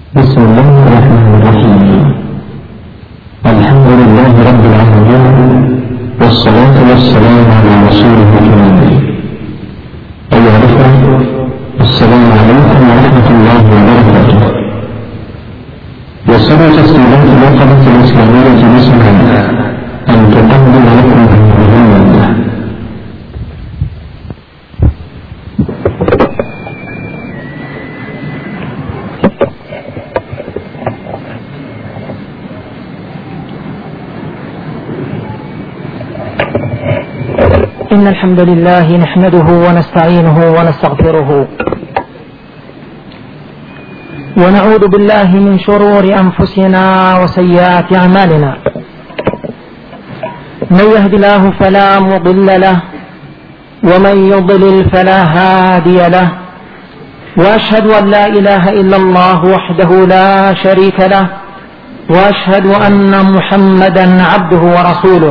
بسم الله الرحمن الرحيم. الحمد لله رب العالمين، والصلاة والسلام على رسوله الكريم. أيها الأخوة، السلام عليكم ورحمة الله وبركاته. يسر تسجيلات الوقفة الإسلامية باسمها أن تقدم لكم هذه المادة. إن الحمد لله نحمده ونستعينه ونستغفره ونعوذ بالله من شرور أنفسنا وسيئات أعمالنا. من يهد الله فلا مضل له ومن يضلل فلا هادي له، وأشهد أن لا إله إلا الله وحده لا شريك له، وأشهد أن محمدا عبده ورسوله.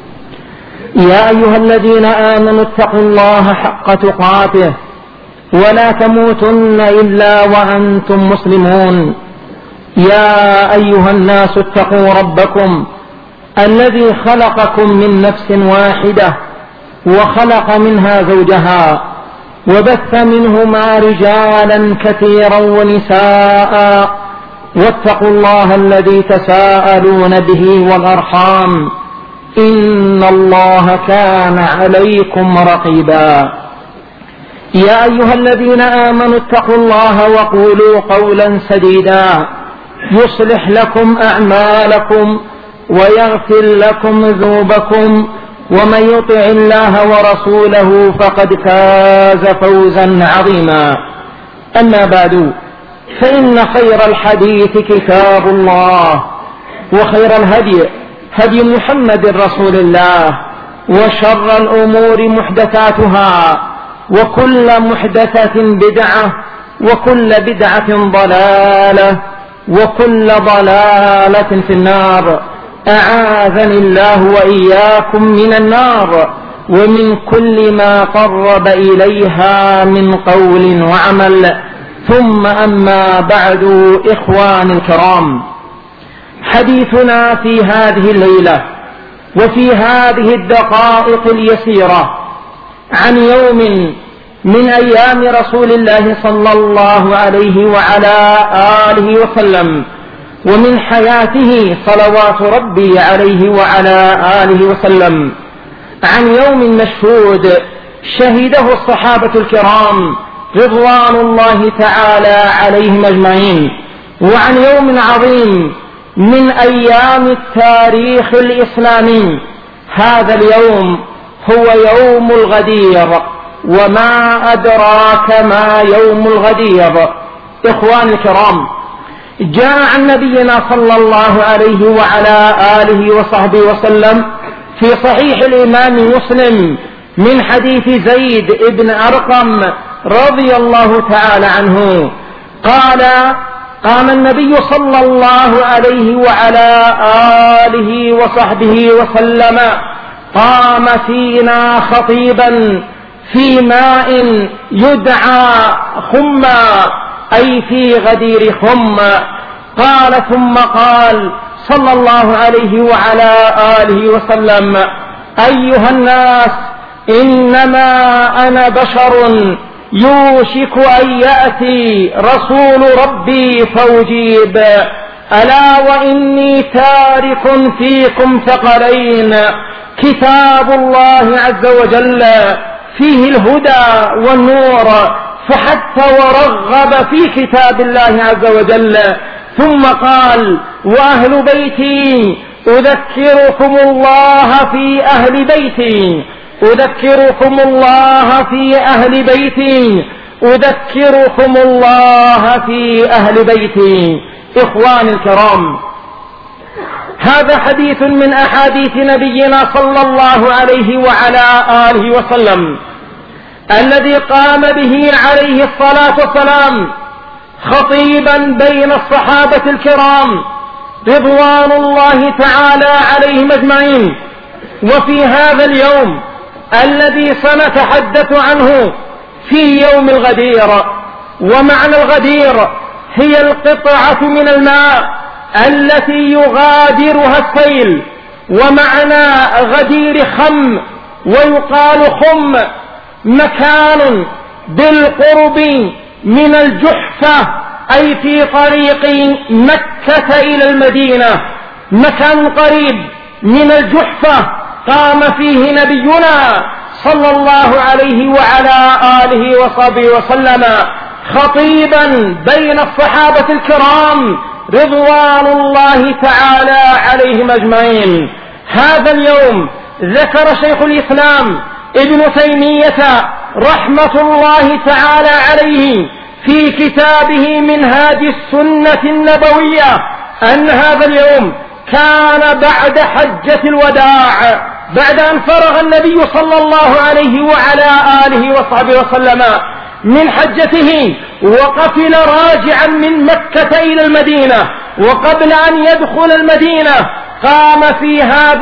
يا أيها الذين آمنوا اتقوا الله حق تقاته ولا تموتن إلا وأنتم مسلمون. يا أيها الناس اتقوا ربكم الذي خلقكم من نفس واحدة وخلق منها زوجها وبث منهما رجالا كثيرا ونساء، واتقوا الله الذي تساءلون به والأرحام إن الله كان عليكم رقيبا. يا أيها الذين آمنوا اتقوا الله وقولوا قولا سديدا يصلح لكم أعمالكم ويغفر لكم ذنوبكم، ومن يطع الله ورسوله فقد فاز فوزا عظيما. أما بعد، فإن خير الحديث كتاب الله، وخير الهدي هدي محمد رسول الله، وشر الأمور محدثاتها، وكل محدثة بدعة، وكل بدعة ضلالة، وكل ضلالة في النار. أعاذني الله وإياكم من النار ومن كل ما قرب إليها من قول وعمل. ثم أما بعد، إخواني الكرام، حديثنا في هذه الليلة وفي هذه الدقائق اليسيرة عن يوم من أيام رسول الله صلى الله عليه وعلى آله وسلم، ومن حياته صلوات ربي عليه وعلى آله وسلم، عن يوم مشهود شهده الصحابة الكرام رضوان الله تعالى عليهم أجمعين، وعن يوم عظيم من أيام التاريخ الإسلامي. هذا اليوم هو يوم الغدير، وما أدراك ما يوم الغدير. إخواني الكرام، جاء عن نبينا صلى الله عليه وعلى آله وصحبه وسلم في صحيح الإمام مسلم من حديث زيد بن أرقم رضي الله تعالى عنه قال: قام النبي صلى الله عليه وعلى آله وصحبه وسلم، قام فينا خطيبا في ماء يدعى خما، أي في غدير خم. قال ثم قال صلى الله عليه وعلى آله وسلم: أيها الناس، إنما أنا بشر يوشك أن يأتي رسول ربي فأجيب، ألا وإني تارك فيكم ثقلين، كتاب الله عز وجل فيه الهدى والنور، فحث ورغب في كتاب الله عز وجل. ثم قال: وأهل بيتي أذكركم الله في أهل بيتي، أذكركم الله في أهل بيتي، أذكركم الله في أهل بيتي. إخواني الكرام، هذا حديث من أحاديث نبينا صلى الله عليه وعلى آله وسلم الذي قام به عليه الصلاة والسلام خطيبا بين الصحابة الكرام رضوان الله تعالى عليهم أجمعين. وفي هذا اليوم الذي سنتحدث عنه في يوم الغدير، ومعنى الغدير هي القطعة من الماء التي يغادرها السيل، ومعنى غدير خم ويقال خم مكان بالقرب من الجحفة، أي في طريق مكة إلى المدينة، مكان قريب من الجحفة قام فيه نبينا صلى الله عليه وعلى آله وصحبه وسلم خطيبا بين الصحابة الكرام رضوان الله تعالى عليهم أجمعين. هذا اليوم ذكر شيخ الإسلام ابن تيمية رحمة الله تعالى عليه في كتابه منهاج السنة النبوية أن هذا اليوم كان بعد حجة الوداع، بعد أن فرغ النبي صلى الله عليه وعلى آله وصحبه وسلم من حجته وقفل راجعا من مكة إلى المدينة، وقبل أن يدخل المدينة قام في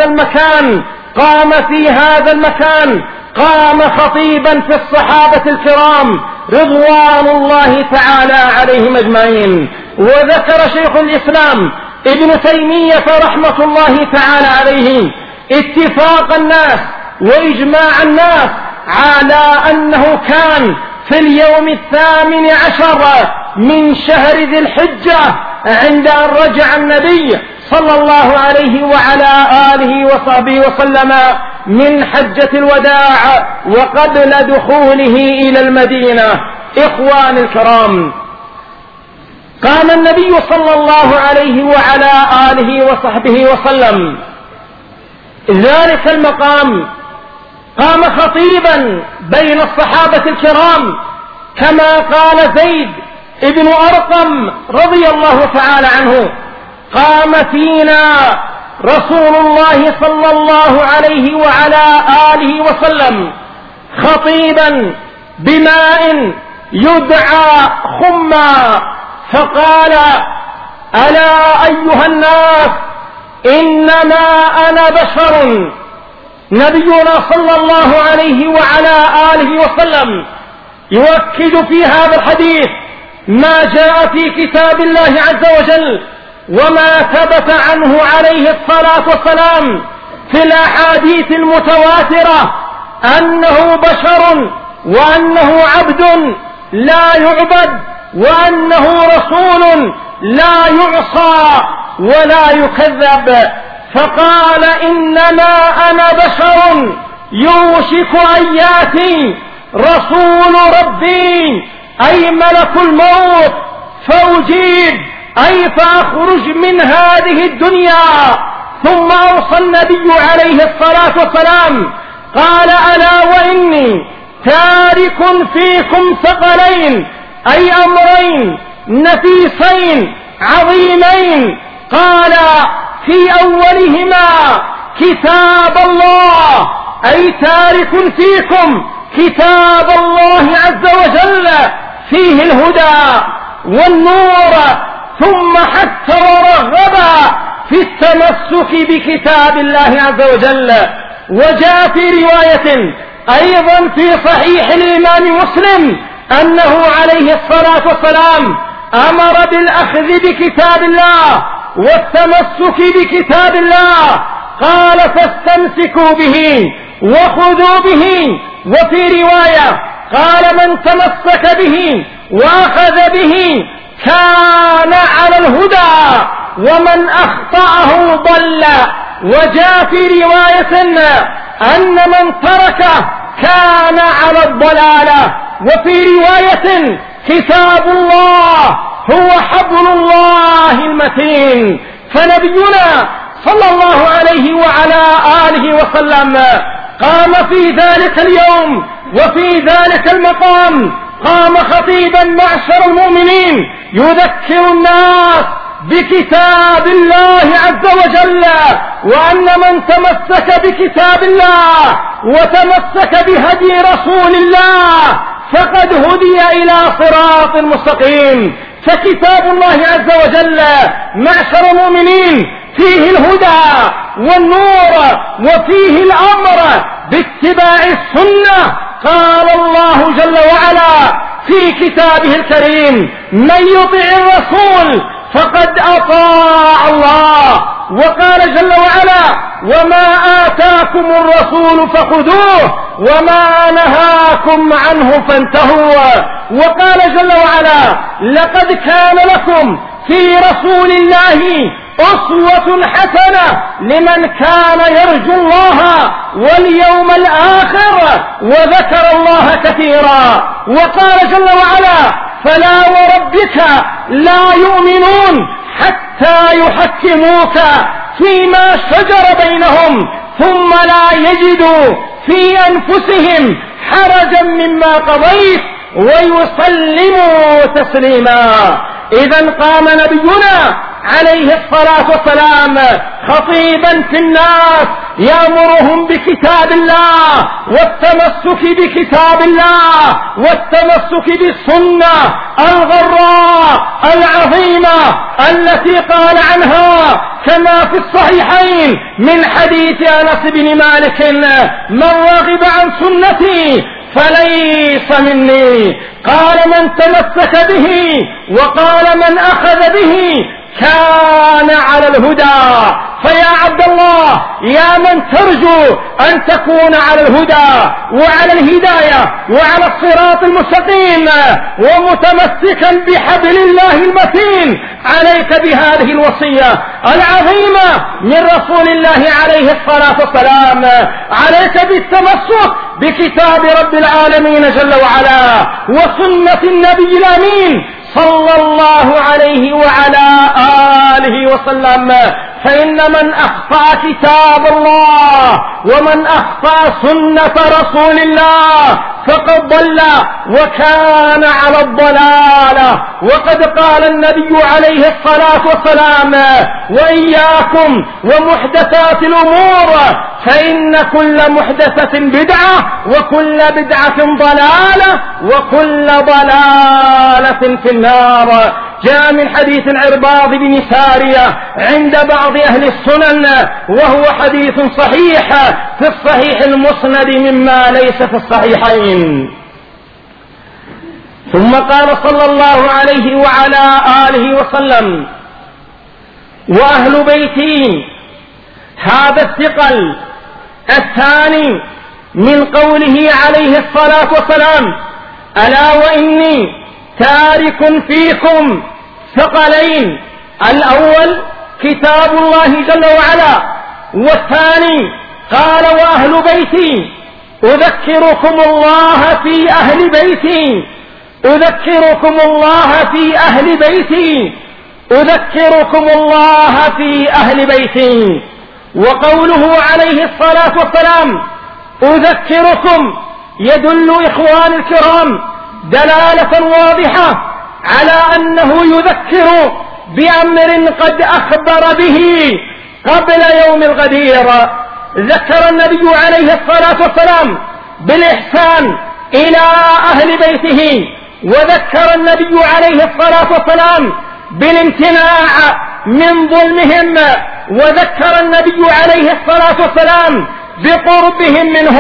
هذا المكان قام خطيبا في الصحابة الكرام رضوان الله تعالى عليهم أجمعين. وذكر شيخ الإسلام ابن تيمية رحمة الله تعالى عليه اتفاق الناس وإجماع الناس على أنه كان في اليوم 18 من شهر ذي الحجة عند أن رجع النبي صلى الله عليه وعلى آله وصحبه وسلم من حجة الوداع وقبل دخوله إلى المدينة. إخوان الكرام، قام النبي صلى الله عليه وعلى آله وصحبه وسلم ذلك المقام، قام خطيبا بين الصحابة الكرام كما قال زيد ابن أرقم رضي الله تعالى عنه: قام فينا رسول الله صلى الله عليه وعلى آله وسلم خطيبا بماء يدعى خما، فقال: ألا أيها الناس إنما أنا بشر. نبينا صلى الله عليه وعلى آله وسلم يؤكد في هذا الحديث ما جاء في كتاب الله عز وجل وما ثبت عنه عليه الصلاة والسلام في الأحاديث المتواترة أنه بشر وأنه عبد لا يعبد وأنه رسول لا يعصى ولا يكذب. فقال: إنما أنا بشر يوشك أن يأتي رسول ربي، أي ملك الموت، فأجيب، أي فأخرج من هذه الدنيا. ثم أوصى النبي عليه الصلاة والسلام قال: ألا وإني تارك فيكم ثقلين، أي أمرين نفيسين عظيمين. قال: في أولهما كتاب الله، أي تارك فيكم كتاب الله عز وجل فيه الهدى والنور، ثم حتى ورغب في التمسك بكتاب الله عز وجل. وجاء في رواية أيضا في صحيح الإمام مسلم أنه عليه الصلاة والسلام أمر بالأخذ بكتاب الله والتمسك بكتاب الله، قال: فاستمسكوا به وخذوا به. وفي رواية قال: من تمسك به وأخذ به كان على الهدى ومن أخطأه ضل. وجاء في رواية أن من تركه كان على الضلالة. وفي رواية: كتاب الله هو حبل الله المتين. فنبينا صلى الله عليه وعلى آله وسلم قام في ذلك اليوم وفي ذلك المقام، قام خطيبا معشر المؤمنين يذكر الناس بكتاب الله عز وجل، وأن من تمسك بكتاب الله وتمسك بهدي رسول الله فقد هدي إلى صراط مستقيم. فكتاب الله عز وجل معشر المؤمنين فيه الهدى والنور وفيه الأمر باتباع السنة. قال الله جل وعلا: في كتابه الكريم: من يطع الرسول فقد أطاع الله. وقال جل وعلا: وما آتاكم الرسول فخذوه وما نهاكم عنه فانتهوا. وقال جل وعلا: لقد كان لكم في رسول الله أسوة حسنة لمن كان يرجو الله واليوم الآخر وذكر الله كثيرا. وقال جل وعلا: فلا وربك لا يؤمنون حتى يحكموك فيما شجر بينهم ثم لا يجدوا في أنفسهم حرجا مما قضيت ويسلموا تسليما. إذا قام نبينا عليه الصلاة والسلام خطيبا في الناس يأمرهم بكتاب الله والتمسك بكتاب الله والتمسك بالسنة الغراء العظيمة التي قال عنها كما في الصحيحين من حديث أنس بن مالك: من رغب عن سنتي فليس مني. قال: من تمسك به، وقال: من أخذ به كان على الهدى. فيا عبد الله، يا من ترجو أن تكون على الهدى وعلى الهداية وعلى الصراط المستقيم ومتمسكا بحبل الله المتين، عليك بهذه الوصية العظيمة من رسول الله عليه الصلاة والسلام. عليك بالتمسك بكتاب رب العالمين جل وعلا وسنة النبي الأمين صلى الله عليه وعلى آله وسلم. فإن من أخطأ كتاب الله ومن أخطأ سنة رسول الله فقد ضل وكان على الضلالة. وقد قال النبي عليه الصلاة والسلام: وإياكم ومحدثات الأمور فإن كل محدثة بدعة وكل بدعة ضلالة وكل ضلالة في النار. جاء من حديث العرباض بن سارية عند بعض أهل السنن وهو حديث صحيح في الصحيح المسند مما ليس في الصحيحين. ثم قال صلى الله عليه وعلى آله وسلم: وأهل بيتي. هذا الثقل الثاني من قوله عليه الصلاة والسلام: ألا وإني تارك فيكم ثقلين. الأول كتاب الله جل وعلا، والثاني قال: وأهل بيتي. أذكركم الله في أهل بيتي، أذكركم الله في أهل بيتي، أذكركم الله في أهل بيتي. وقوله عليه الصلاة والسلام: أذكركم يدل إخوان الكرام دلالة واضحة على أنه يذكر بأمر قد أخبر به قبل يوم الغدير. ذكر النبي عليه الصلاة والسلام بالإحسان إلى أهل بيته، وذكر النبي عليه الصلاة والسلام بالامتناع من ظلمهم، وذكر النبي عليه الصلاة والسلام بقربهم منه.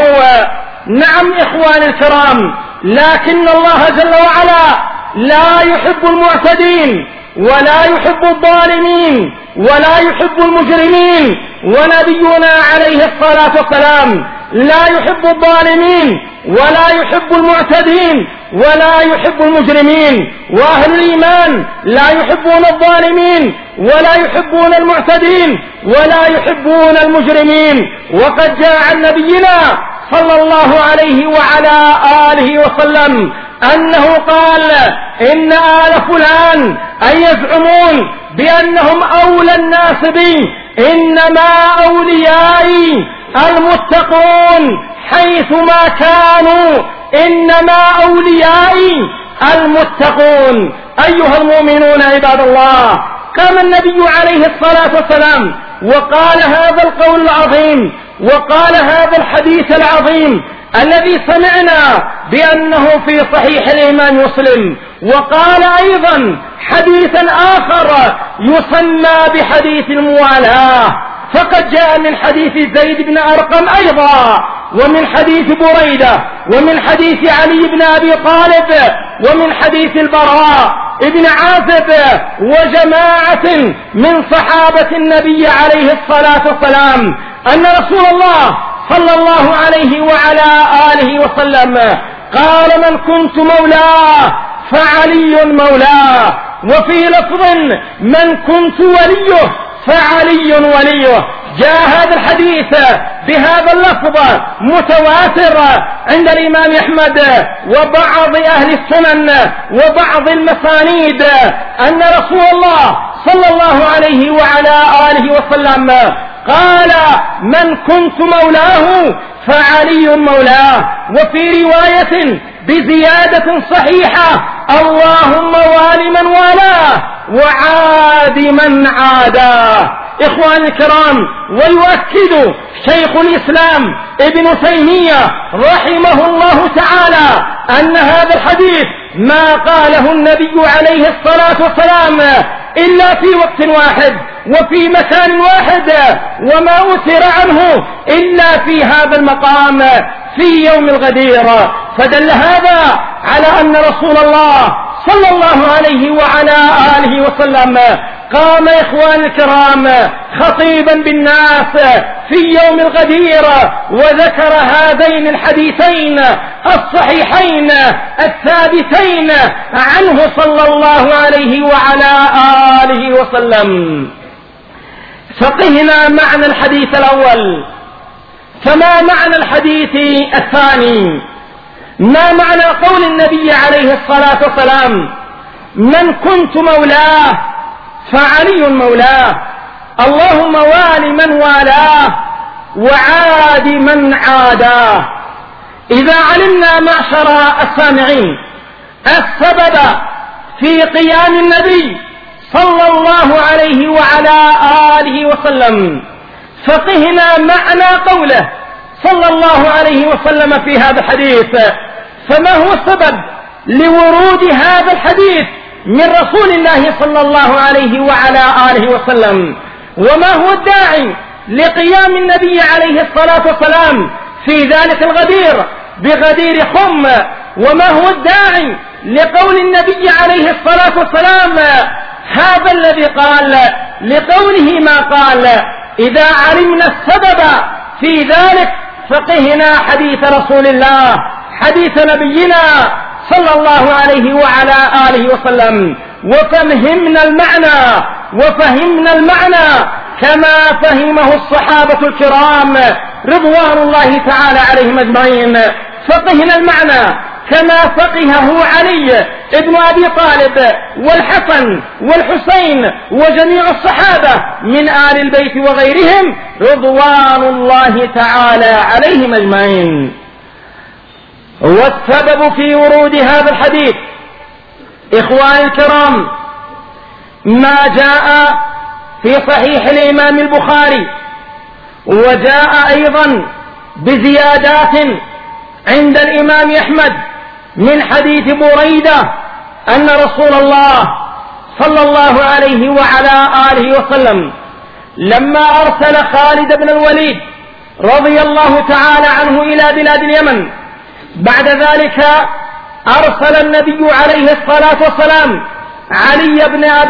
نعم إخوان الكرام، لكن الله جل وعلا لا يحب المعتدين ولا يحب الظالمين ولا يحب المجرمين. ونبينا عليه الصلاة والسلام لا يحب الظالمين ولا يحب المعتدين ولا يحب المجرمين. وأهل الإيمان لا يحبون الظالمين ولا يحبون المعتدين ولا يحبون المجرمين. وقد جاء عن نبينا صلى الله عليه وعلى آله وسلم أنه قال: إن آل فلان أن يزعمون بأنهم أولى الناس بي، إنما أوليائي المتقون حيثما كانوا، إنما أوليائي المتقون. أيها المؤمنون عباد الله، قام النبي عليه الصلاة والسلام وقال هذا القول العظيم وقال هذا الحديث العظيم الذي سمعنا بأنه في صحيح الإمام مسلم. وقال أيضا حديثا آخر يسمى بحديث الموالاة، فقد جاء من حديث زيد بن أرقم أيضا، ومن حديث بريدة ومن حديث علي بن أبي طالب ومن حديث البراء ابن عازب وجماعة من صحابة النبي عليه الصلاة والسلام أن رسول الله صلى الله عليه وعلى آله وسلم قال: من كنت مولاه فعلي مولاه. وفي لفظ: من كنت وليه فعلي وليه. جاء هذا الحديث بهذا اللفظ متواتر عند الإمام أحمد وبعض أهل السنن وبعض المسانيد أن رسول الله صلى الله عليه وعلى آله وسلم قال: من كنت مولاه فعلي مولاه. وفي رواية بزيادة صحيحة: اللهم وال من والاه وعاد من عاداه. إخواني الكرام، ويؤكد شيخ الإسلام ابن تيمية رحمه الله تعالى أن هذا الحديث ما قاله النبي عليه الصلاة والسلام إلا في وقت واحد وفي مكان واحد، وما أثر عنه إلا في هذا المقام في يوم الغدير. فدل هذا على أن رسول الله صلى الله عليه وعلى آله وسلم قام إخوان الكرام خطيبا بالناس في يوم الغدير وذكر هذين الحديثين الصحيحين الثابتين عنه صلى الله عليه وعلى آله وسلم. فقهنا معنى الحديث الأول، فما معنى الحديث الثاني؟ ما معنى قول النبي عليه الصلاة والسلام: من كنت مولاه فعلي مولاه، اللهم وال من والاه وعاد من عاداه. إذا علمنا معشر السامعين السبب في قيام النبي صلى الله عليه وعلى آله وسلم، فقهنا معنى قوله صلى الله عليه وسلم في هذا الحديث. فما هو السبب لورود هذا الحديث من رسول الله صلى الله عليه وعلى آله وسلم؟ وما هو الداعي لقيام النبي عليه الصلاة والسلام في ذلك الغدير بغدير خم؟ وما هو الداعي لقول النبي عليه الصلاة والسلام هذا الذي قال لقوله ما قال؟ إذا علمنا السبب في ذلك فقهنا حديث رسول الله، حديث نبينا صلى الله عليه وعلى آله وسلم، وفهمنا المعنى كما فهمه الصحابة الكرام رضوان الله تعالى عليهم أجمعين. فقهنا المعنى كما فقهه علي ابن أبي طالب والحسن والحسين وجميع الصحابة من آل البيت وغيرهم رضوان الله تعالى عليهم أجمعين. والسبب في ورود هذا الحديث إخواني الكرام ما جاء في صحيح الإمام البخاري، وجاء أيضا بزيادات عند الإمام أحمد من حديث بريدة أن رسول الله صلى الله عليه وعلى آله وسلم لما أرسل خالد بن الوليد رضي الله تعالى عنه إلى بلاد اليمن، بعد ذلك أرسل النبي عليه الصلاة والسلام علي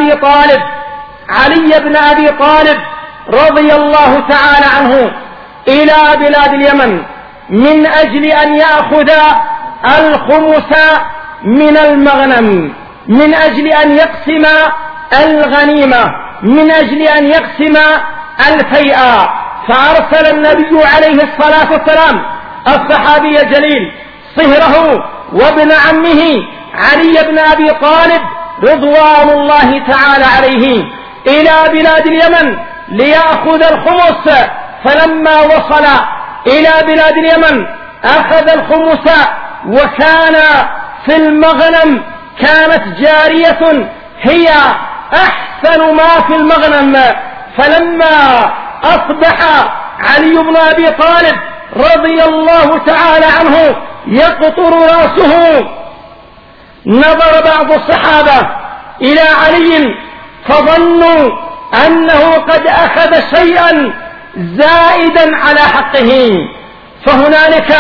بن أبي طالب رضي الله تعالى عنه إلى بلاد اليمن من أجل أن يأخذ الخمس من المغنم، من أجل أن يقسم الغنيمة، من أجل أن يقسم الفيئة. فأرسل النبي عليه الصلاة والسلام الصحابي الجليل صهره وابن عمه علي بن أبي طالب رضوان الله تعالى عليه إلى بلاد اليمن ليأخذ الخمس. فلما وصل إلى بلاد اليمن أخذ الخمس، وكان في المغنم كانت جارية هي أحسن ما في المغنم. فلما أصبح علي بن أبي طالب رضي الله تعالى عنه يقطر رأسه، نظر بعض الصحابة إلى علي فظنوا أنه قد أخذ شيئا زائدا على حقه، فهنالك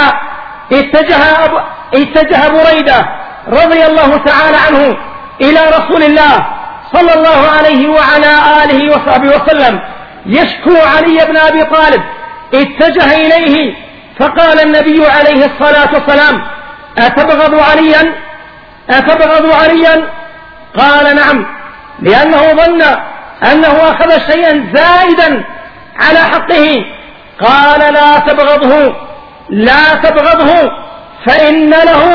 اتجه بريدة رضي الله تعالى عنه إلى رسول الله صلى الله عليه وعلى آله وصحبه وسلم يشكو علي بن أبي طالب. اتجه إليه فقال النبي عليه الصلاة والسلام: أتبغض عليا؟ قال: نعم، لأنه ظن أنه أخذ شيئا زائدا على حقه. قال: لا تبغضه فإن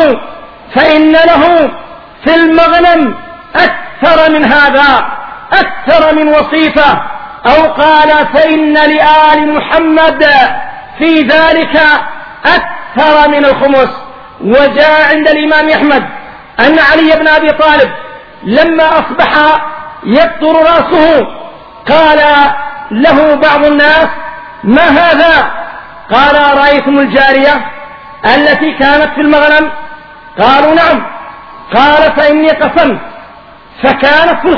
له في المغنم أكثر من هذا، أكثر من وصيفة، أو قال: فإن لآل محمد في ذلك أكثر من الخمس. وجاء عند الإمام أحمد أن علي بن أبي طالب لما أصبح يقطر رأسه قال له بعض الناس: ما هذا؟ قال: أرأيتم الجارية التي كانت في المغنم؟ قالوا: نعم. قال: فإني قسمت فكانت في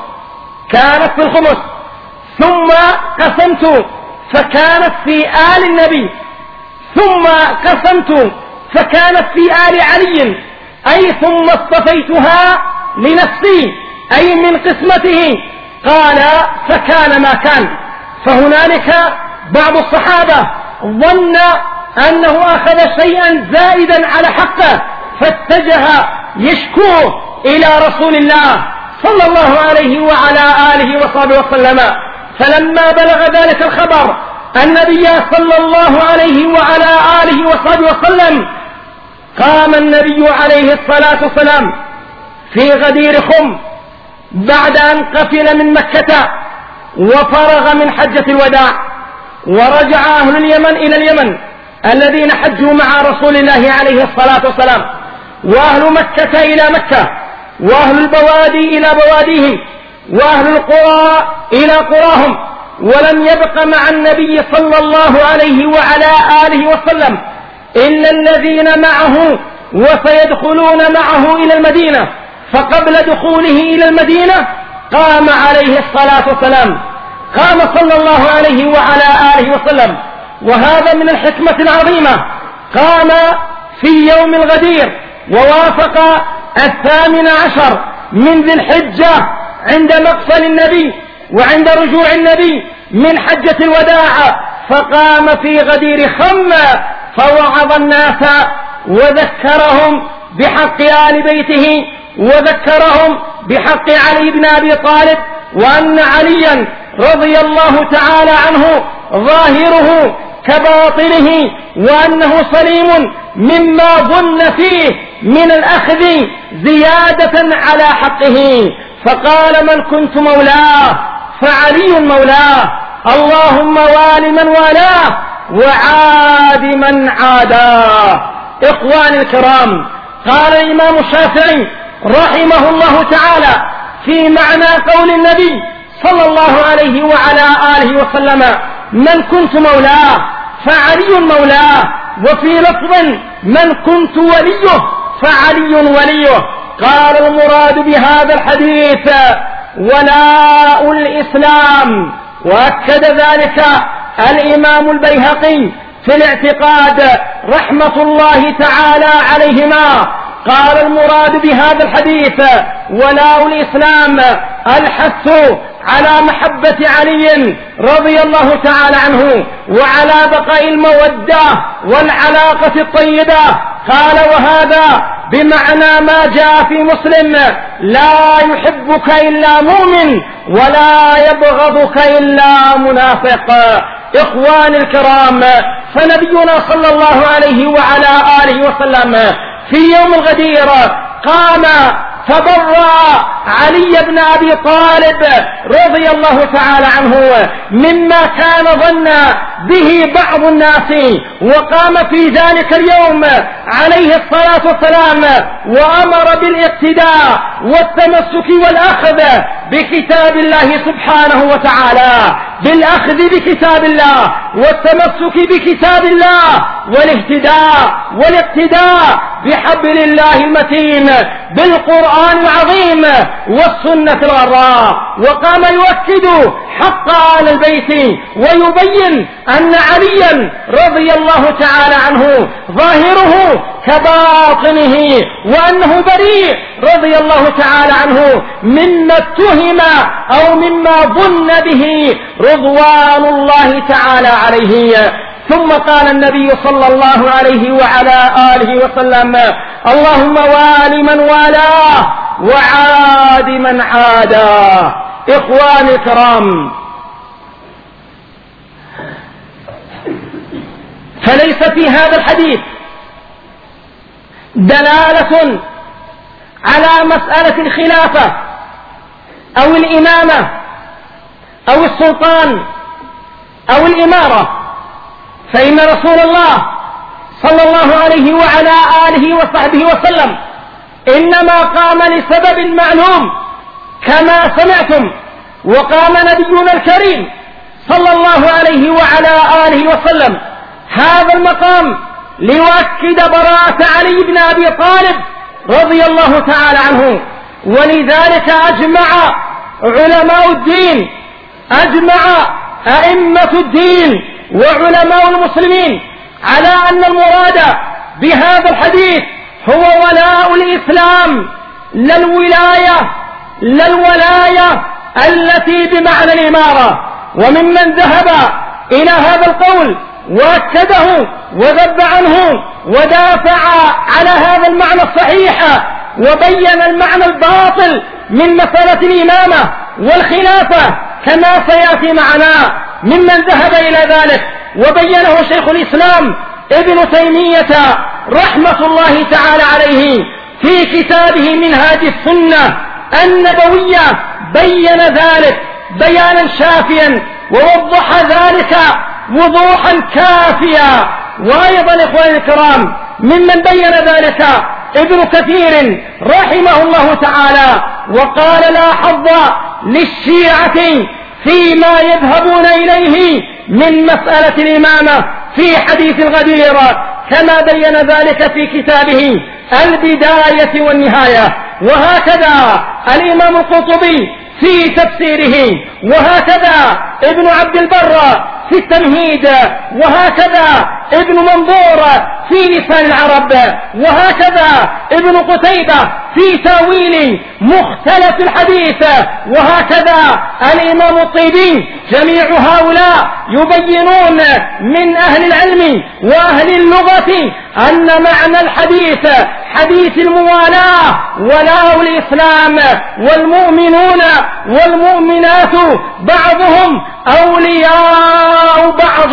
الخمس، ثم قسمت فكانت في آل النبي، ثم قسمت فكانت في آل علي، أي ثم اصطفيتها لنفسي، أي من قسمته. قال: فكان ما كان. فهنالك بعض الصحابة ظن أنه أخذ شيئا زائدا على حقه، فاتجه يشكوه إلى رسول الله صلى الله عليه وعلى آله وصحبه وسلم. فلما بلغ ذلك الخبر النبي صلى الله عليه وعلى آله وصحبه وسلم، قام النبي عليه الصلاة والسلام في غدير خم بعد أن قفل من مكة وفرغ من حجة الوداع، ورجع أهل اليمن إلى اليمن الذين حجوا مع رسول الله عليه الصلاة والسلام، وأهل مكة إلى مكة، وأهل البوادي إلى بواديهم، وأهل القرى إلى قراهم، ولم يبق مع النبي صلى الله عليه وعلى آله وسلم إلا الذين معه وسيدخلون معه إلى المدينة. فقبل دخوله إلى المدينة قام عليه الصلاة والسلام، قام صلى الله عليه وعلى آله وسلم، وهذا من الحكمة العظيمة. قام في يوم الغدير ووافق 18 من ذي الحجة عند مقفل النبي وعند رجوع النبي من حجة الوداع، فقام في غدير خم فوعظ الناس وذكرهم بحق آل بيته، وذكرهم بحق علي بن أبي طالب، وأن عليا رضي الله تعالى عنه ظاهره كباطنه، وأنه سليم مما ظن فيه من الأخذ زيادة على حقه. فقال: من كنت مولاه فعلي مولاه، اللهم وال من والاه وعاد من عاداه. إخواني الكرام، قال الإمام الشافعي رحمه الله تعالى في معنى قول النبي صلى الله عليه وعلى آله وسلم: من كنت مولاه فعلي مولاه، وفي لفظ: من كنت وليه فعلي وليه. قال: المراد بهذا الحديث ولاء الإسلام. وأكد ذلك الإمام البيهقي في الاعتقاد رحمة الله تعالى عليهما. قال: المراد بهذا الحديث ولاء الإسلام الحث على محبة علي رضي الله تعالى عنه وعلى بقاء المودة والعلاقة الطيبة. قال: وهذا بمعنى ما جاء في مسلم: لا يحبك إلا مؤمن ولا يبغضك إلا منافق. إخواني الكرام، فنبينا صلى الله عليه وعلى آله وسلم في يوم الغدير قام فبرأ علي بن أبي طالب رضي الله تعالى عنه مما كان ظن به بعض الناس، وقام في ذلك اليوم عليه الصلاة والسلام وأمر بالاقتداء والتمسك والأخذ بكتاب الله سبحانه وتعالى، بالأخذ بكتاب الله والتمسك بكتاب الله والاقتداء بحبل الله المتين بالقرآن العظيم والسنة الغراء، وقام يؤكد حق آل البيت ويبين أن عليا رضي الله تعالى عنه ظاهره كباطنه، وأنه بريء رضي الله تعالى عنه مما اتهم أو مما ظن به رضوان الله تعالى عليه. ثم قال النبي صلى الله عليه وعلى آله وسلم: اللهم وال من والاه وعاد من عاداه. إخواني الكرام، فليس في هذا الحديث دلالة على مسألة الخلافة أو الإمامة أو السلطان أو الإمارة، فإن رسول الله صلى الله عليه وعلى آله وصحبه وسلم إنما قام لسبب معلوم كما سمعتم، وقام نبينا الكريم صلى الله عليه وعلى آله وسلم هذا المقام ليؤكد براءة علي بن أبي طالب رضي الله تعالى عنه. ولذلك أجمع علماء الدين، أجمع أئمة الدين وعلماء المسلمين على أن المراد بهذا الحديث هو ولاء الإسلام، لا الولاية التي بمعنى الإمارة. وممن ذهب إلى هذا القول وأكده وذب عنه ودافع على هذا المعنى الصحيح وبين المعنى الباطل من مسألة الإمامة والخلافة كما سيأتي معنا، ممن ذهب إلى ذلك وبينه شيخ الإسلام ابن تيمية رحمة الله تعالى عليه في كتابه منهاج السنة النبوية، بين ذلك بيانا شافيا ووضح ذلك وضوحا كافيا. وأيضا إخواني الكرام ممن بين ذلك ابن كثير رحمه الله تعالى، وقال: لا حظ للشيعة فيما يذهبون إليه من مسألة الإمامة في حديث الغدير، كما بين ذلك في كتابه البداية والنهاية. وهكذا الإمام القرطبي في تفسيره، وهكذا ابن عبد البر في التمهيد، وهكذا ابن منظور في لسان العرب، وهكذا ابن قتيبة في تاويل مختلف الحديث، وهكذا الإمام الطيبي. جميع هؤلاء يبينون من أهل العلم وأهل اللغة أن معنى الحديث حديث الموالاة ولاء الإسلام، والمؤمنون والمؤمنات بعضهم أولياء بعض،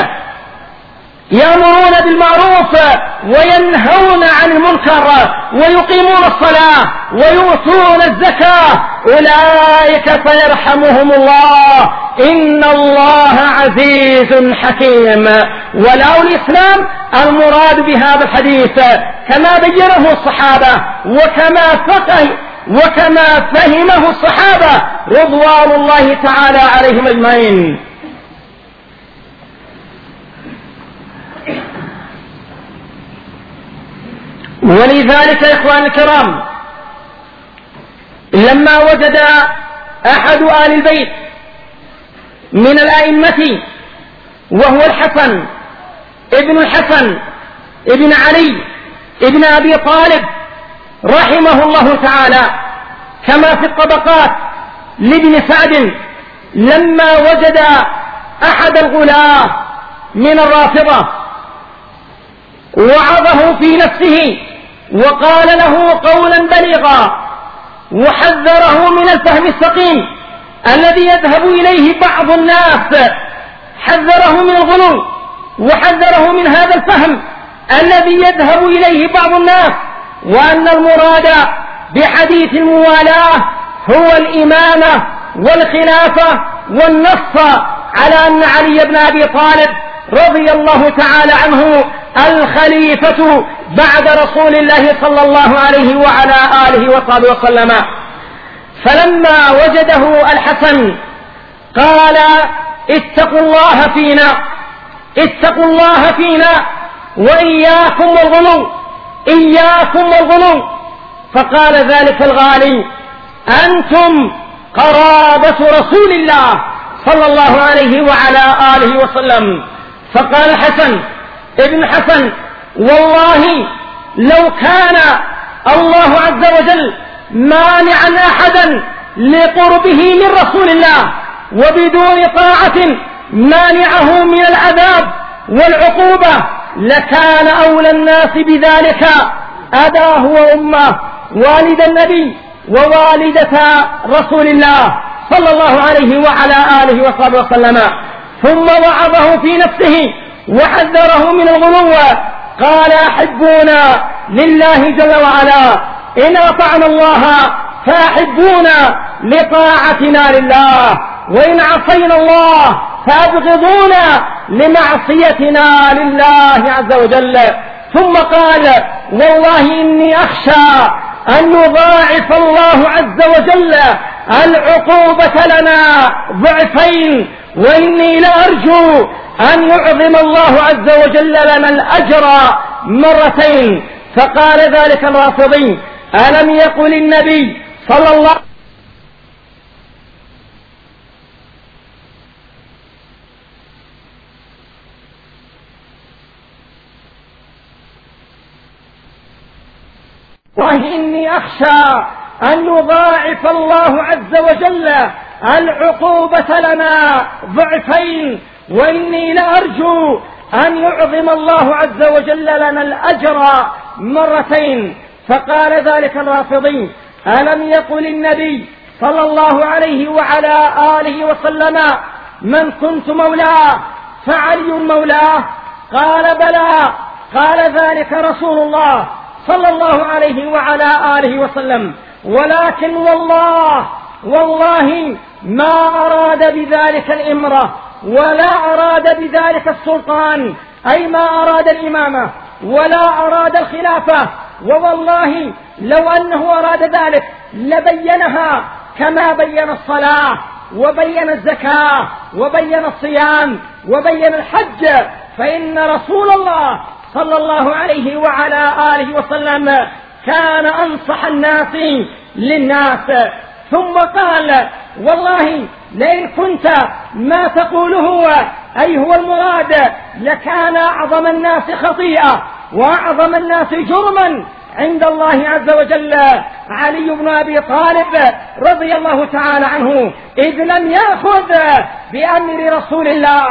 يأمرون بالمعروف وينهون عن المنكر ويقيمون الصلاة ويؤتون الزكاة، أولئك سيرحمهم الله، إن الله عزيز حكيم. ولاء الإسلام المراد بهذا الحديث كما بينه الصحابة وكما فهمه الصحابة رضوان الله تعالى عليهم أجمعين. ولذلك يا إخواني الكرام لما وجد أحد آل البيت من الأئمة وهو الحسن ابن علي ابن أبي طالب رحمه الله تعالى، كما في الطبقات لابن سعد، لما وجد أحد الغلاة من الرافضة وعظه في نفسه وقال له قولا بليغا وحذره من الفهم السقيم الذي يذهب إليه بعض الناس، حذره من الغلو وحذره من هذا الفهم الذي يذهب إليه بعض الناس، وأن المراد بحديث الموالاة هو الإمامة والخلافة، والنص على أن علي بن أبي طالب رضي الله تعالى عنه الخليفة بعد رسول الله صلى الله عليه وعلى آله وصحبه وسلم. فلما وجده الحسن قال: اتقوا الله فينا وإياكم والغلو. فقال ذلك الغالي: أنتم قرابة رسول الله صلى الله عليه وعلى آله وسلم. فقال حسن ابن حسن: والله لو كان الله عز وجل مانعا أحدا لقربه من رسول الله وبدون طاعة مانعه من العذاب والعقوبة لكان أولى الناس بذلك أباه وأمه، والد النبي ووالدة رسول الله صلى الله عليه وعلى آله وصحبه وسلم. ثم وعظه في نفسه وحذره من الغلو. قال: أحبونا لله جل وعلا، إن أطعنا الله فأحبونا لطاعتنا لله، وإن عصينا الله فأبغضونا لمعصيتنا لله عز وجل. ثم قال: والله إني أخشى أن يضاعف الله عز وجل العقوبة لنا ضعفين، وإني لأرجو أن يعظم الله عز وجل لنا الأجر مرتين. فقال ذلك الرافضي: ألم يقل النبي صلى الله وإني أخشى أن يضاعف الله عز وجل العقوبة لنا ضعفين، وإني لأرجو أن يعظم الله عز وجل لنا الأجر مرتين. فقال ذلك الرافضي: ألم يقل النبي صلى الله عليه وعلى آله وسلم: من كنت مولاه فعلي مولاه؟ قال: بلى. قال: ذلك رسول الله صلى الله عليه وعلى آله وسلم، ولكن والله ما أراد بذلك الإمرة ولا أراد بذلك السلطان، أي ما أراد الإمامة ولا أراد الخلافة، ووالله لو أنه أراد ذلك لبينها كما بين الصلاة وبين الزكاة وبين الصيام وبين الحج، فإن رسول الله صلى الله عليه وعلى آله وسلم كان أنصح الناس للناس. ثم قال: والله لئن كنت ما تقوله أي هو المراد لكان أعظم الناس خطيئة وأعظم الناس جرما عند الله عز وجل علي بن أبي طالب رضي الله تعالى عنه، إذ لم يأخذ بأمر رسول الله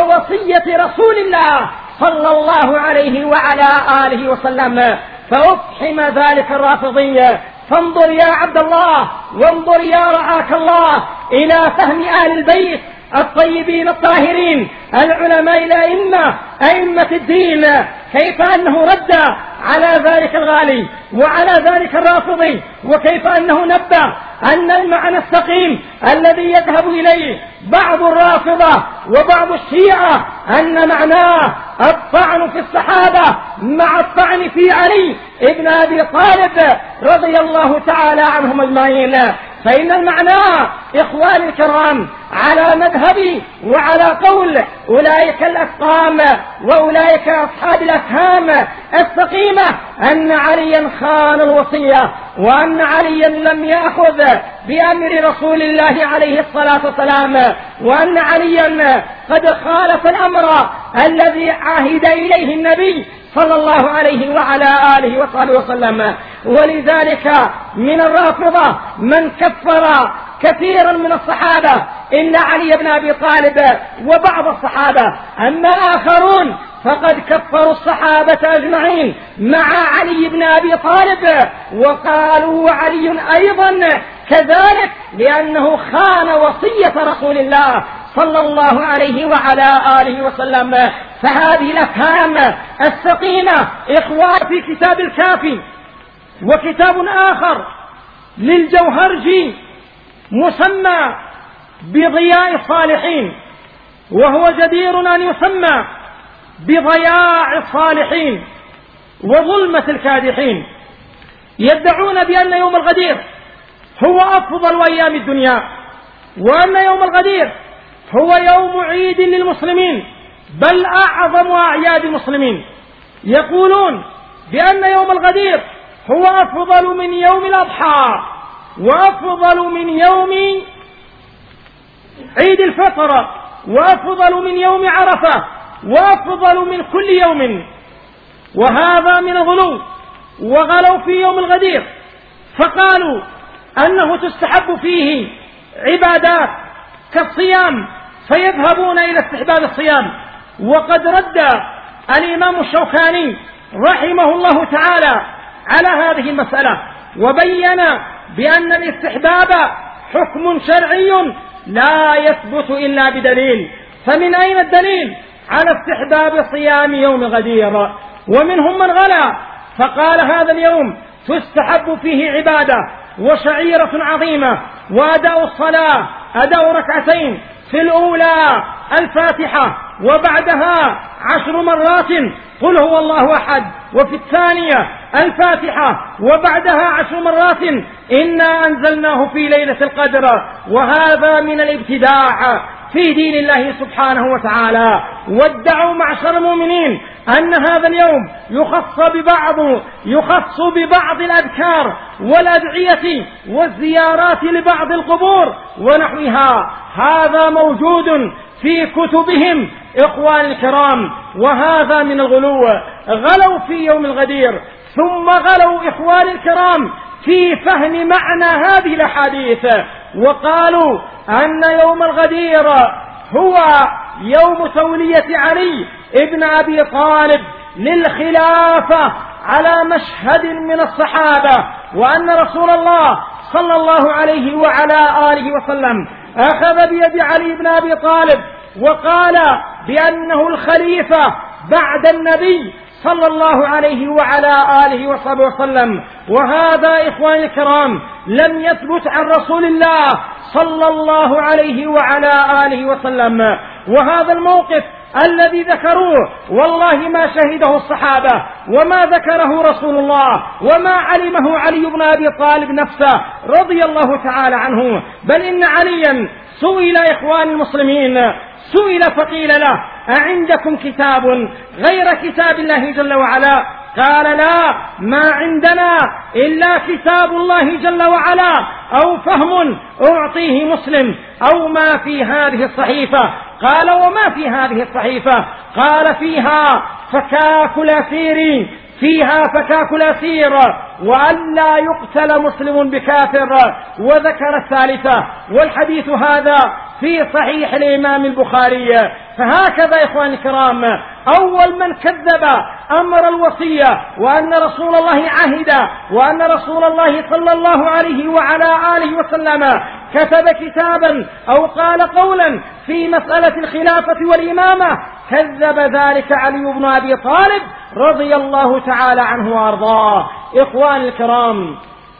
ووصية رسول الله صلى الله عليه وعلى آله وسلم. فأفحم ذلك الرافضي. فانظر يا عبد الله، وانظر يا رعاك الله إلى فهم آل البيت الطيبين الطاهرين العلماء الأئمة أئمة الدين، كيف أنه رد على ذلك الغالي وعلى ذلك الرافضي، وكيف أنه نبه أن المعنى السقيم الذي يذهب إليه بعض الرافضة وبعض الشيعة أن معناه الطعن في الصحابة مع الطعن في علي ابن أبي طالب رضي الله تعالى عنهم أجمعين. فإن المعنى إخواني الكرام على مذهبي وعلى قول أولئك الأسقام وأولئك أصحاب الأفهام السقيمة أن عليا خان الوصية، وأن عليا لم يأخذ بأمر رسول الله عليه الصلاة والسلام، وأن عليا قد خالف الأمر الذي عهد إليه النبي صلى الله عليه وعلى آله وصحبه وسلم. ولذلك من الرافضة من كفر كثيرا من الصحابة إلا علي بن أبي طالب وبعض الصحابة، أما آخرون فقد كفروا الصحابة أجمعين مع علي بن أبي طالب، وقالوا علي أيضا كذلك لأنه خان وصية رسول الله صلى الله عليه وعلى آله وسلم. فهذه الأفهام السقيمة إخوان في كتاب الكافي وكتاب آخر للجوهرجي مسمى بضياء الصالحين، وهو جدير أن يسمى بضياع الصالحين وظلمة الكادحين، يدعون بأن يوم الغدير هو أفضل أيام الدنيا، وأن يوم الغدير هو يوم عيد للمسلمين بل أعظم أعياد المسلمين. يقولون بأن يوم الغدير هو أفضل من يوم الأضحى، وأفضل من يوم عيد الفطر، وأفضل من يوم عرفة، وأفضل من كل يوم. وهذا من الغلو. وغلوا في يوم الغدير فقالوا أنه تستحب فيه عبادات كالصيام، فيذهبون إلى استحباب الصيام. وقد رد الإمام الشوكاني رحمه الله تعالى على هذه المسألة، وبين بأن الاستحباب حكم شرعي لا يثبت إلا بدليل. فمن أين الدليل على استحباب صيام يوم غدير؟ ومنهم من غلا فقال هذا اليوم تستحب فيه عبادة وشعيرة عظيمة، وأداء الصلاة أداء ركعتين، في الأولى الفاتحة وبعدها 10 مرات قل هو الله أحد، وفي الثانية الفاتحة وبعدها 10 مرات إنا أنزلناه في ليلة القدر. وهذا من الابتداع في دين الله سبحانه وتعالى. وادعوا معشر المؤمنين أن هذا اليوم يخص ببعض الأذكار والأدعية والزيارات لبعض القبور ونحوها. هذا موجود في كتبهم إخوان الكرام، وهذا من الغلو. غلوا في يوم الغدير، ثم غلوا إخوان الكرام في فهم معنى هذه الأحاديث، وقالوا أن يوم الغدير هو يوم تولية علي ابن أبي طالب للخلافة على مشهد من الصحابة، وأن رسول الله صلى الله عليه وعلى آله وسلم أخذ بيد علي بن أبي طالب وقال بأنه الخليفة بعد النبي صلى الله عليه وعلى آله وصحبه وسلم. وهذا إخواني الكرام لم يثبت عن رسول الله صلى الله عليه وعلى آله وسلم. وهذا الموقف الذي ذكروه والله ما شهده الصحابة، وما ذكره رسول الله، وما علمه علي بن أبي طالب نفسه رضي الله تعالى عنه. بل إن عليا سئل إخوان المسلمين، سئل فقيل له أعندكم كتاب غير كتاب الله جل وعلا؟ قال لا، ما عندنا إلا كتاب الله جل وعلا أو فهم أعطيه مسلم أو ما في هذه الصحيفة. قال وما في هذه الصحيفة؟ قال فيها فكاك الأسير وألا يقتل مسلم بكافر، وذكر الثالثة. والحديث هذا في صحيح الإمام البخاري. فهكذا إخواني الكرام أول من كذب أمر الوصية وأن رسول الله عهد وأن رسول الله صلى الله عليه وعلى آله وسلم كتب كتابا أو قال قولا في مسألة الخلافة والإمامة، كذب ذلك علي بن أبي طالب رضي الله تعالى عنه وأرضاه. إخواني الكرام،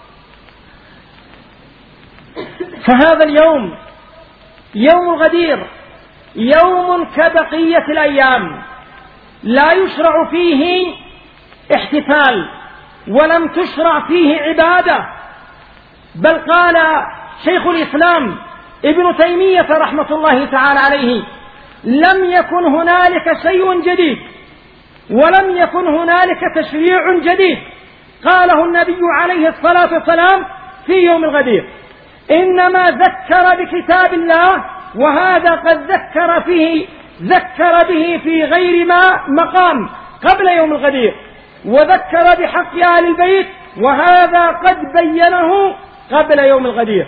فهذا اليوم يوم الغدير يوم كبقية الأيام، لا يشرع فيه احتفال ولم تشرع فيه عبادة. بل قال شيخ الإسلام ابن تيمية رحمة الله تعالى عليه: لم يكن هنالك شيء جديد ولم يكن هنالك تشريع جديد قاله النبي عليه الصلاة والسلام في يوم الغدير، إنما ذكر بكتاب الله، وهذا قد ذكر به في غير ما مقام قبل يوم الغدير، وذكر بحق آل البيت، وهذا قد بينه قبل يوم الغدير.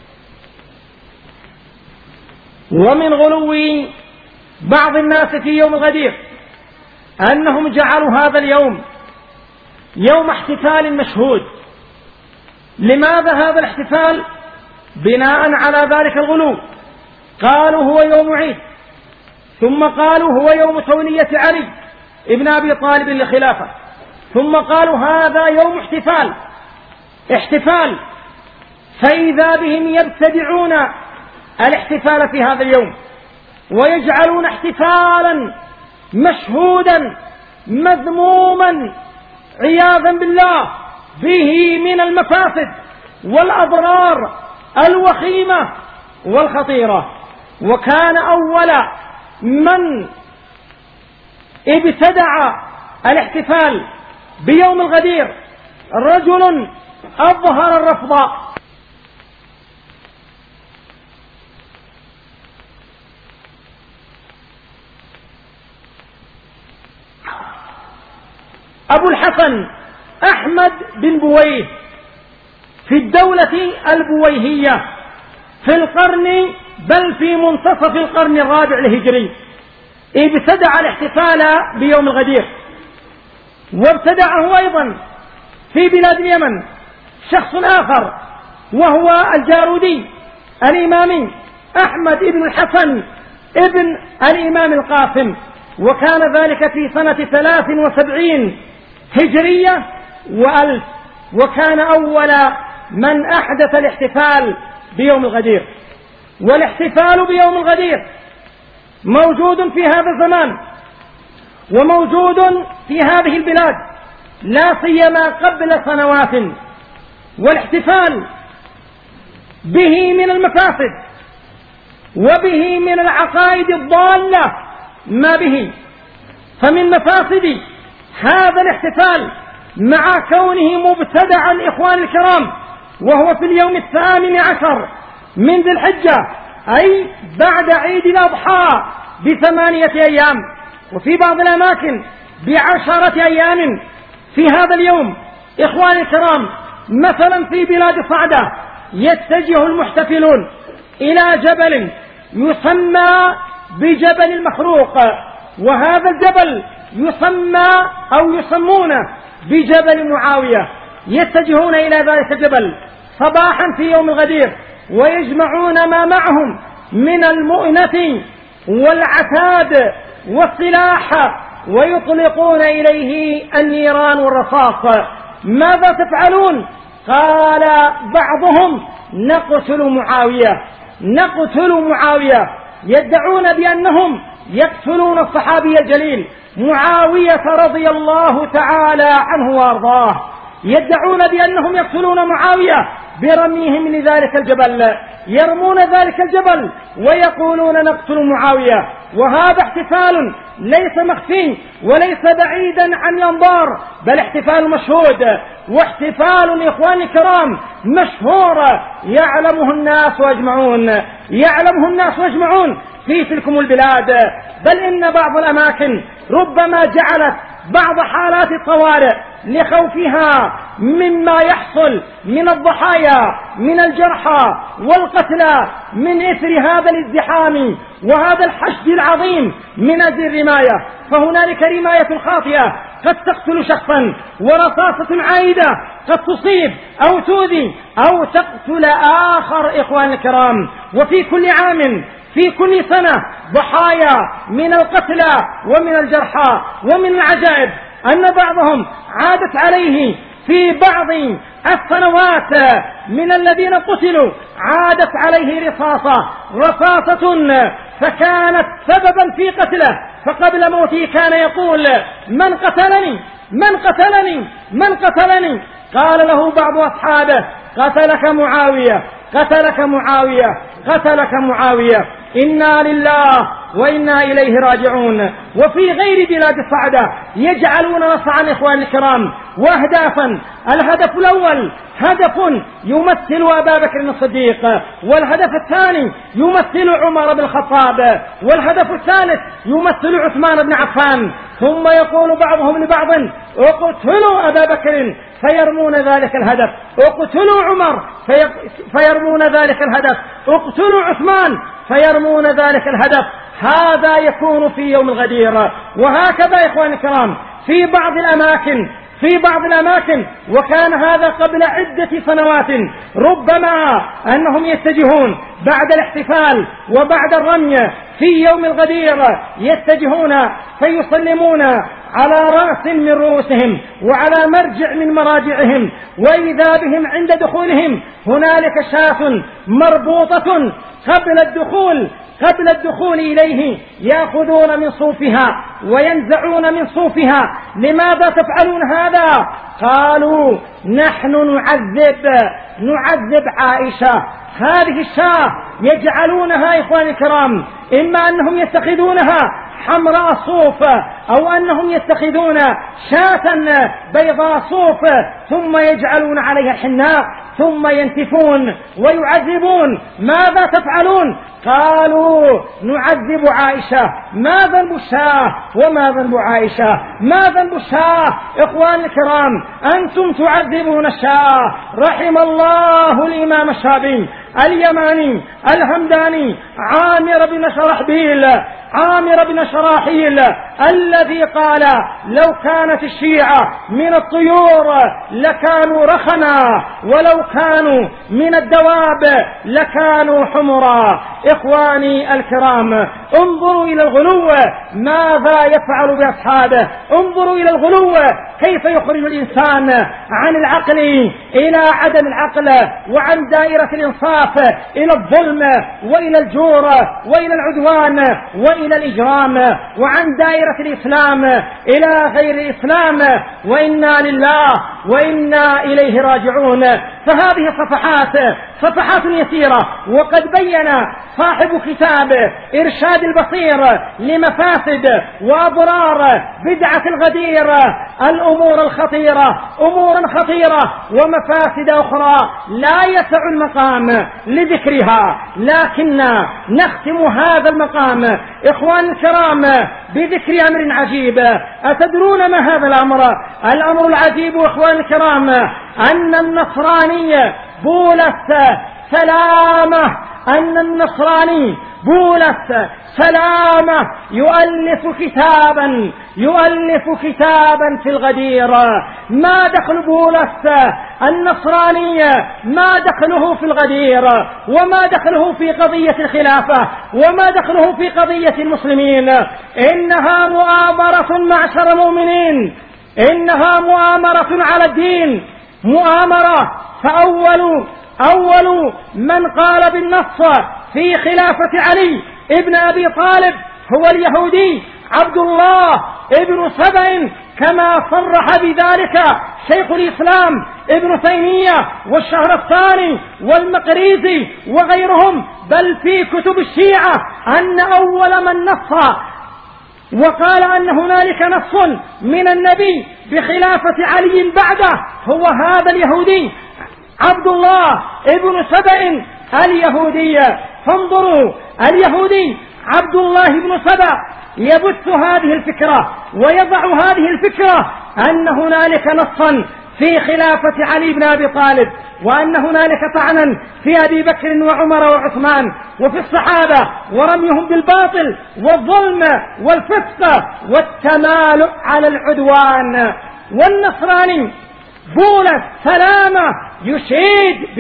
ومن غلو بعض الناس في يوم الغدير أنهم جعلوا هذا اليوم يوم احتفال مشهود. لماذا هذا الاحتفال؟ بناء على ذلك الغلو. قالوا هو يوم عيد، ثم قالوا هو يوم تولية علي ابن أبي طالب للخلافة، ثم قالوا هذا يوم احتفال، فإذا بهم يبتدعون الاحتفال في هذا اليوم ويجعلون احتفالا مشهودا مذموما عياذا بالله به من المفاسد والأضرار الوخيمة والخطيرة. وكان أول من ابتدع الاحتفال بيوم الغدير رجل أظهر الرفض أبو الحسن أحمد بن بويه في الدولة البويهية في القرن بل في منتصف القرن الرابع الهجري ابتدع الاحتفال بيوم الغدير، وابتدعه أيضا في بلاد اليمن شخص آخر وهو الجارودي الإمامي أحمد بن الحسن ابن الإمام القاسم، وكان ذلك في سنة 73 هجرية و1000، وكان أول من أحدث الاحتفال بيوم الغدير. والاحتفال بيوم الغدير موجود في هذا الزمان وموجود في هذه البلاد لا سيما قبل سنوات، والاحتفال به من المفاسد وبه من العقائد الضالة ما به. فمن مفاسد هذا الاحتفال مع كونه مبتدعا إخوان الكرام وهو في اليوم 18 من ذي الحجة، أي بعد عيد الأضحى ب8 أيام، وفي بعض الأماكن ب10 أيام في هذا اليوم. إخواني الكرام، مثلا في بلاد صعدة يتجه المحتفلون إلى جبل يسمى بجبل المخروق، وهذا الجبل يسمى أو يسمونه بجبل معاوية. يتجهون إلى ذلك الجبل صباحا في يوم الغدير ويجمعون ما معهم من المؤنة والعتاد والسلاح ويطلقون إليه النيران والرصاص. ماذا تفعلون؟ قال بعضهم نقتل معاوية، نقتل معاوية. يدعون بأنهم يقتلون الصحابي الجليل معاوية رضي الله تعالى عنه وارضاه، يدعون بأنهم يقتلون معاوية برميهم لذلك الجبل، يرمون ذلك الجبل ويقولون نقتل معاوية. وهذا احتفال ليس مخفي وليس بعيدا عن الأنظار، بل احتفال مشهود، واحتفال إخواني الكرام مشهور يعلمه الناس أجمعون، يعلمه الناس أجمعون في تلكم البلاد. بل إن بعض الأماكن ربما جعلت بعض حالات الطوارئ لخوفها مما يحصل من الضحايا من الجرحى والقتلى من إثر هذا الازدحام وهذا الحشد العظيم من أجل الرماية، فهنالك رماية خاطئة قد تقتل شخصا، ورصاصة عائدة قد تصيب أو تؤذي أو تقتل آخر. إخوان الكرام، وفي كل عام في كل سنة ضحايا من القتلى ومن الجرحى. ومن العجائب أن بعضهم عادت عليه في بعض السنوات من الذين قتلوا عادت عليه رصاصة فكانت سببا في قتله، فقبل موته كان يقول من قتلني من قتلني من قتلني؟ قال له بعض أصحابه قتلك معاوية قتلك معاوية قتلك معاوية. إنا لله وإنا إليه راجعون. وفي غير بلاد الصعدة يجعلون نصعا إخوان الكرام وأهدافا. الهدف الأول هدف يمثل أبا بكر الصديق، والهدف الثاني يمثل عمر بن الخطاب، والهدف الثالث يمثل عثمان بن عفان. ثم يقول بعضهم لبعض اقتلوا أبا بكر فيرمون ذلك الهدف، اقتلوا عمر فيرمون ذلك الهدف، اقتلوا عثمان فيرمون ذلك الهدف. هذا يكون في يوم الغدير. وهكذا إخواني الكرام في بعض الأماكن وكان هذا قبل عدة سنوات ربما أنهم يتجهون بعد الاحتفال وبعد الرمي في يوم الغدير يتجهون فيسلمون على رأس من رؤوسهم وعلى مرجع من مراجعهم، وإذا بهم عند دخولهم هنالك شاة مربوطة قبل الدخول إليه يأخذون من صوفها وينزعون من صوفها. لماذا تفعلون هذا؟ قالوا نحن نعذب عائشة. هذه الشاة يجعلونها إخواني الكرام إما أنهم يتخذونها حمراء صوف أو أنهم يتخذون شاة بيضاء صوف ثم يجعلون عليها الحناء ثم ينتفون ويعذبون. ماذا تفعلون؟ قالوا نعذب عائشة. ما ذنب الشاه وما ذنب عائشة؟ ما ذنب الشاه؟ إخوان الكرام، أنتم تعذبون الشاه. رحم الله الإمام الشافعي اليماني الهمداني عامر بن شراحيل الذي قال لو كانت الشيعة من الطيور لكانوا رخنا، ولو كانوا من الدواب لكانوا حمرا. إخواني الكرام، انظروا إلى الغلو ماذا يفعل بأصحابه. انظروا إلى الغلو كيف يخرج الإنسان عن العقل إلى عدم العقل، وعن دائرة الإنصاف إلى الظلم وإلى الجور وإلى العدوان وإلى الإجرام، وعن دائرة الإسلام إلى غير الإسلام. وإنا لله وإنا إليه راجعون. فهذه صفحات يسيرة، وقد بين صاحب كتاب إرشاد البصير لمفاسد وأضرار بدعة الغدير الأمور الخطيرة، أمورا خطيرة ومفاسد أخرى لا يسع المقام لذكرها، لكن نختم هذا المقام إخوان الكرام بذكر أمر عجيب. أتدرون ما هذا الأمر؟ الأمر العجيب إخوان الكرام أن النصراني بولس سلامة يؤلف كتابا في الغدير. ما دخل بولس النصراني؟ ما دخله في الغدير؟ وما دخله في قضية الخلافة؟ وما دخله في قضية المسلمين؟ إنها مؤامرة معشر المؤمنين، إنها مؤامرة على الدين، مؤامرة. فأول من قال بالنص في خلافة علي ابن أبي طالب هو اليهودي عبد الله ابن سبأ، كما صرح بذلك شيخ الإسلام ابن تيمية والشهرستاني والمقريزي وغيرهم، بل في كتب الشيعة أن أول من نص وقال أن هنالك نص من النبي بخلافة علي بعده هو هذا اليهودي عبد الله ابن سبأ اليهودي. فانظروا، اليهودي عبد الله بن سبأ يبث هذه الفكرة ويضع هذه الفكرة أن هنالك نصا في خلافة علي بن أبي طالب، وأن هنالك طعنا في أبي بكر وعمر وعثمان وفي الصحابة، ورميهم بالباطل والظلم والفسق والتمالؤ على العدوان. والنصراني بولس سلامة يشيد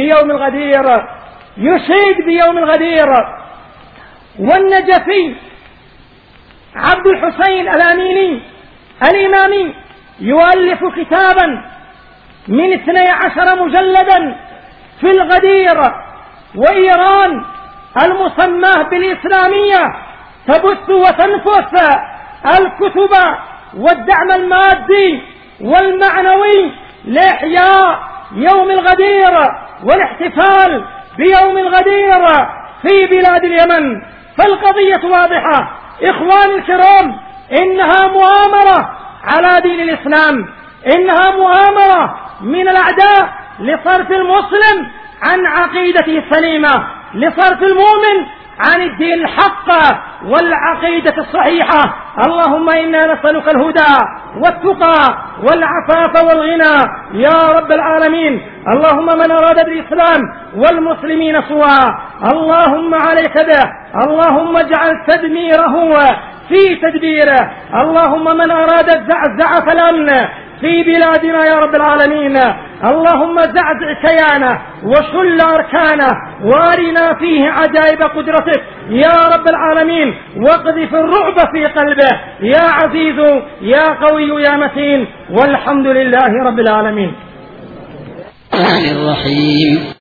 بيوم الغدير. والنجفي عبد الحسين الأميني الإمامي يؤلف كتابا من 12 مجلدا في الغدير. وإيران المسماه بالإسلامية تبث وتنفس الكتب والدعم المادي والمعنوي لإحياء يوم الغدير والاحتفال بيوم الغدير في بلاد اليمن. فالقضية واضحة إخواني الكرام، إنها مؤامرة على دين الإسلام، إنها مؤامرة من الأعداء لصرف المسلم عن عقيدته السليمة، لصرف المؤمن عن الدين الحق والعقيدة الصحيحة. اللهم إنا نسألك الهدى والتقى والعفاف والغنى يا رب العالمين. اللهم من أراد بالإسلام والمسلمين سوءا اللهم عليك به، اللهم اجعل تدميره في تدبيره. اللهم من أراد الزعزعة الأمن في بلادنا يا رب العالمين، اللهم زعزع كيانه وشل أركانه وارنا فيه عجائب قدرتك يا رب العالمين، واقذف الرعب في قلبه يا عزيز يا قوي يا متين، والحمد لله رب العالمين. الرحيم.